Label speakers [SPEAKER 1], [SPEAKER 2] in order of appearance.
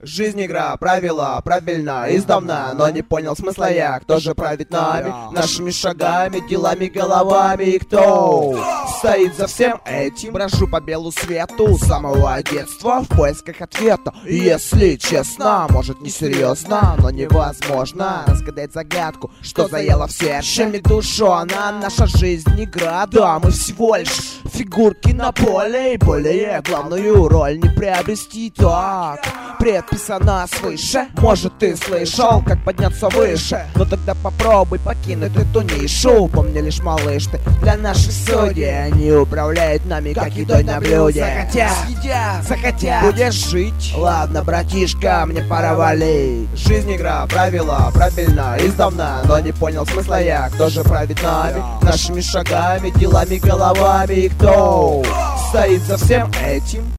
[SPEAKER 1] Жизнь игра, правила, правильно, издавна, но не понял смысла я. Кто же правит нами, нашими шагами, делами, головами? И кто стоит за всем этим? Брожу по белу свету с самого детства в поисках ответа. И если честно, может несерьезно, но невозможно разгадать загадку, что заела в сердце и душу. Она наша жизнь игра, да, мы всего лишь фигурки на поле, и более главную роль не приобрести. Так предписано свыше. Может, ты слышал, как подняться выше? Но тогда попробуй покинуть эту нишу. Помни лишь, малыш, ты для нашей судьи. Они управляют нами, как едой на блюде. Захотят, будешь жить. Ладно, братишка, мне пора валить. Жизнь игра, правила, правильно, издавна, но не понял смысла я. Кто же правит нами, нашими шагами, делами, головами? И кто стоит за всем этим?